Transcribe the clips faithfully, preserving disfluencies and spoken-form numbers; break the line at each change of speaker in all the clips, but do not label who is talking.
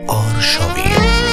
آرشاوی.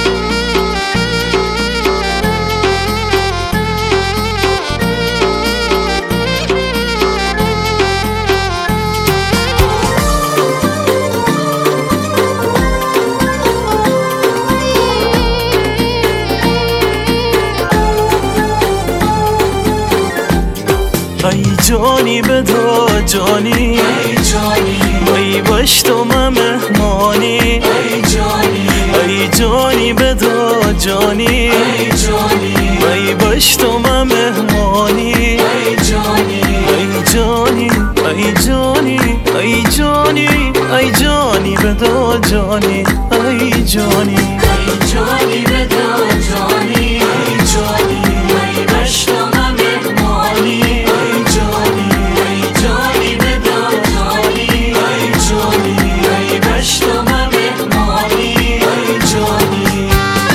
ای جانی بدا جانی،
ای جانی
ای باش تو من مهمانی،
ای جانی
ای جانی بدا جانی،
ای جانی
ای باش تو من مهمانی،
ای جانی
ای جانی ای جانی ای جانی ای جانی بدا جانی، ای جانی
ای جانی بدا جانی، ای جانی ای باش تو من مهمانی، ای جانی ای جانی بدا جانی، ای جانی ای باش تو من مهمانی، ای جانی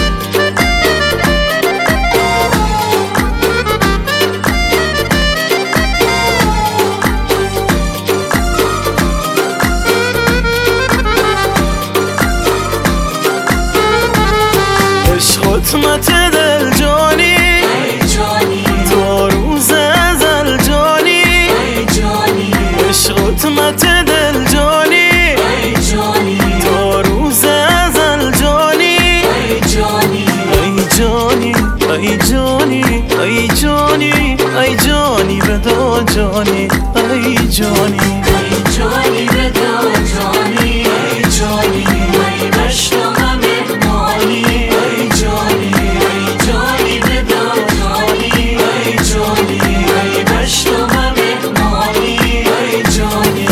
خدمت دل جانی،
ای جانی
تا روز ازل جانی،
ای جانی
عشق خدمت دل جانی،
ای جانی
تا روز ازل جانی،
ای جانی
ای جانی ای جانی ای جانی ای جانی بدا جانی، ای جانی
ای جانی بدا جانی، ای جانی ای باش تو من مهمانی، ای جانی ای جانی بدا جانی، ای جانی ای باش تو من مهمانی، ای جانی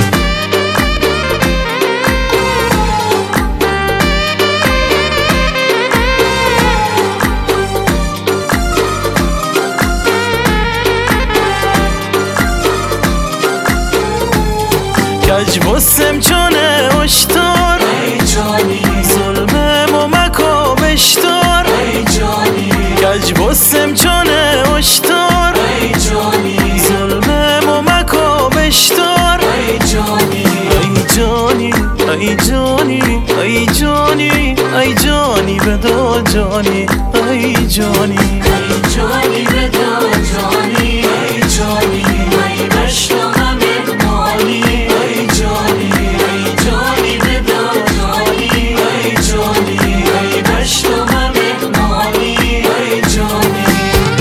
کج بسم چونه اشتار،
ای جانی
ظلم و مکا بشتار،
ای جانی
کج بسم چونه اشتار،
ای جانی
ظلم و مکا بشتار،
ای جانی
ای جانی ای جانی ای جانی ای جانی بدا جانی، ای جانی
ای جانی بدا جانی، ای جانی ای باش تو من مهمانی، ای جانی ای جانی بدا جانی، ای جانی ای باش تو من مهمانی، ای جانی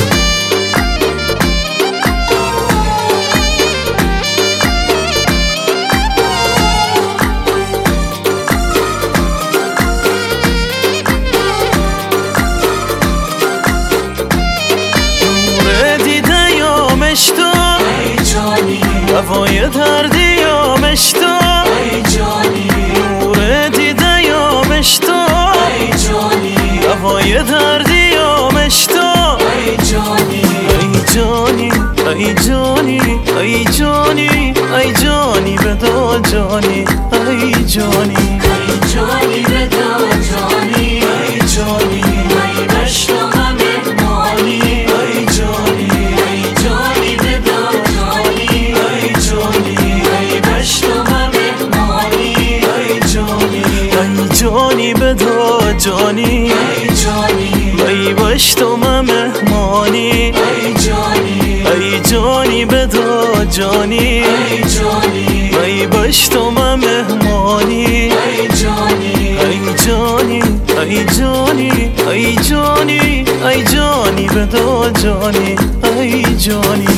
نور دیده یا مشتو،
ای جانی
هوای دردی یا مشتو،
ای جانی
نور دیده یا مشتو،
ای جانی
هوای دردی یا مشتو،
ای جانی
ای جانی ای جانی ای جانی ای جانی بدا جانی، ای جانی
ای جانی بدا جانی، ای جانی ای باش تو من مهمانی، ای جانی ای جانی بدا جانی، ای جانی ای باش تو من مهمانی، ای جانی
ای جانی بدا جانی،
ای جانی
ای باش تو من مهمانی،
ای جانی
ای جانی بدا جانی،
ای جانی
ای باش تو من مهمانی،
ای جانی
ای جانی ای جانی ای جانی ای جانی بدا جانی، ای جانی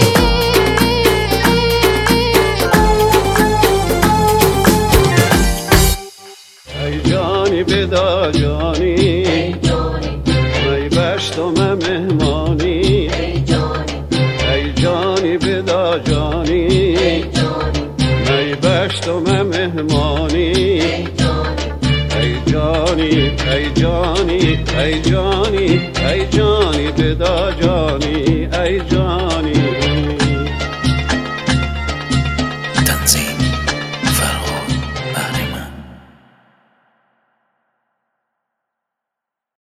ای جانی بدا جانی،
ای جانی
ای باش تو من مهمانی،
ای جانی
ای جانی بدا جانی،
ای جانی
ای باش تو من مهمانی،
ای جانی
ای جانی ای جانی ای جانی ای جانی بدا جانی.